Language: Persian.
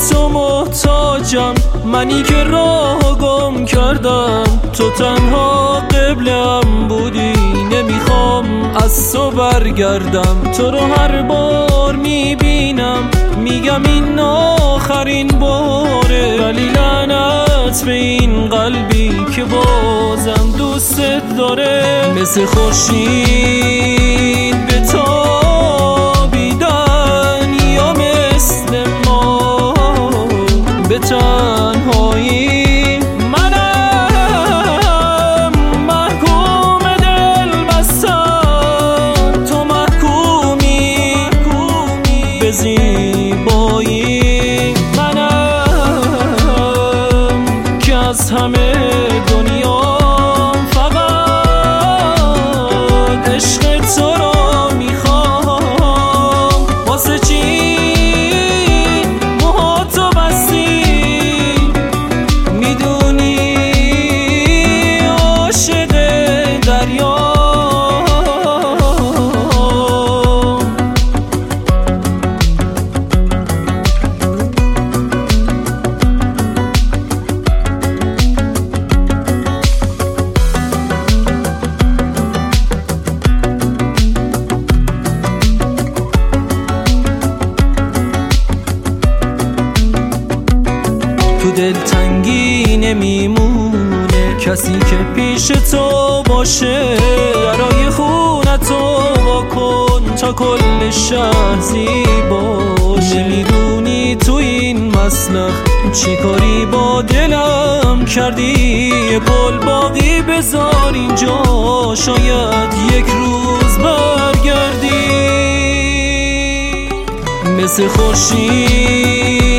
تو محتاجم، منی که راه گم کردم. تو تنها قبلم بودی، نمیخوام از تو برگردم. تو رو هر بار میبینم میگم این آخرین باره، ولی لعنت به این قلبی که بازم دوستت داره. مثل خورشید به تابیدن یا مثل ما به تنهایی. منم محکوم دل بستن، تو محکومی به زیبایی. منم که از همه دنیا فقط عشق تو را میخوام. واسه چی موهاتو بستی؟ میدونی عاشق دریا. تو دلتنگی نمیمونه کسی که پیش تو باشه. درای خونتو وا کن تا کل شهر زیباشه. میدونی تو این مسلخ چی کاری با دلم کردی؟ یه پل باقی بذار اینجا، شاید یک روز برگردی. مثل خورشید